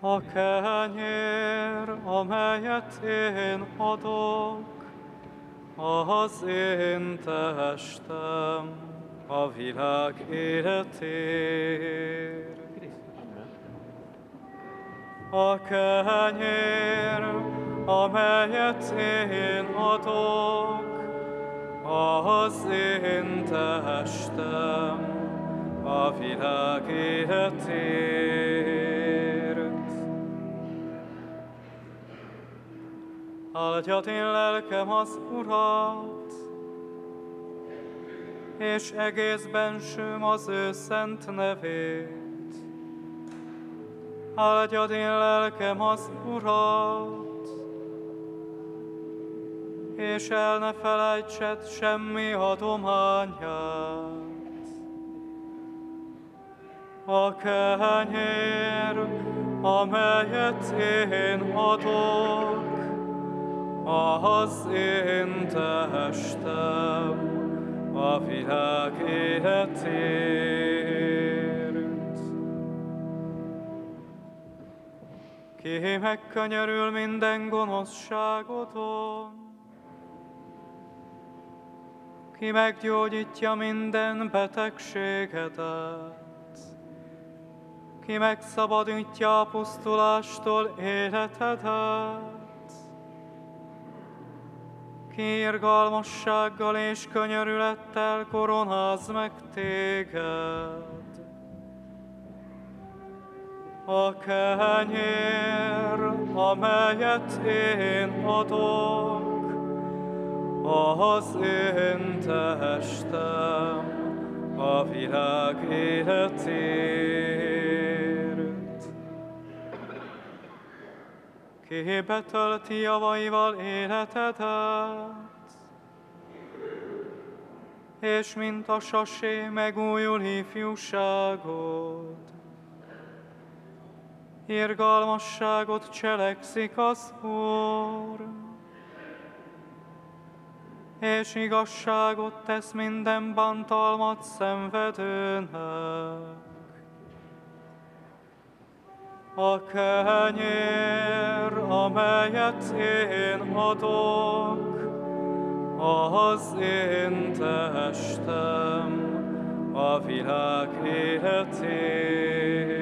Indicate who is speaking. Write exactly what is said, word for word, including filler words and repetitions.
Speaker 1: A kenyér, amelyet én adok, az én testem a világ életéért. A kenyér, amelyet én adok, az én testem a világ életéért. Áldjad én lelkem az Urat, és egész bensőm az ő szent nevét. Áldjad én lelkem az Urat, és el ne felejtsed semmi adományát. A kenyér, amelyet én adok, az én testem a világ életéért. Ki megkönyörül minden gonoszságodon, ki meggyógyítja minden betegségedet, ki megszabadítja a pusztulástól életedet, ki irgalmassággal és könyörülettel koronáz meg téged. A kenyér, amelyet én adok, az én testem a világ életéért. Ki betölti javaival életedet, és mint a sasé megújul ifjúságod. Irgalmasságot cselekszik az Úr, és igazságot tesz minden bántalmat szenvedőnek. A kenyér, amelyet én adok, az én testem a világ életéért.